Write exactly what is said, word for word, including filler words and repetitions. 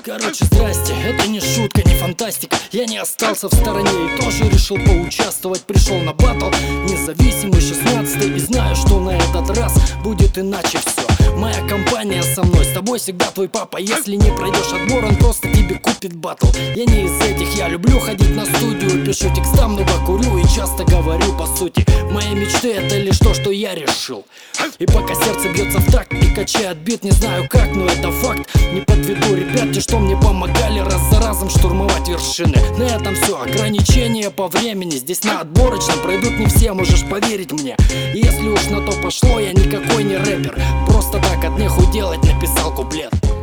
Короче, здрасте, это не шутка, не фантастика. Я не остался в стороне и тоже решил поучаствовать. Пришел на батл, независимый шестнадцатый, и знаю, что на этот раз будет иначе все. Моя компания со мной, с тобой всегда твой папа. Если не пройдешь отбор, он просто тебе купит батл. Я не из этих, я люблю ходить на студию, пишу текста, много курю и часто говорю по сути. Мои мечты — это лишь то, что я решил. И пока сердце бьется в такт и качает бит, не знаю как, но это факт. Не подведу ребят, те, что мне помогали раз за разом штурмовать вершины. На этом все, ограничения по времени. Здесь на отборочном пройдут не все, можешь поверить мне. Если уж на то пошло, я никакой не рэпер, просто так от нехуй делать написал куплет.